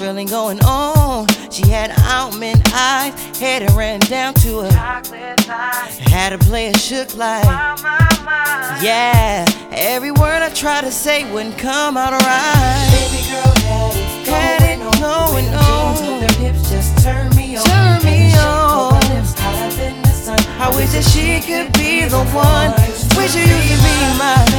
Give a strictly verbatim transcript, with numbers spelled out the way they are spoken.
really going on. She had almond eyes, head and ran down to her. Had a player shook like, yeah. Every word I tried to say wouldn't come out right. Baby girl had it Had it going on. Their hips just turn me on. Turn me on. Lips hotter than the sun. I wish that she could be the one. Wish you used to be my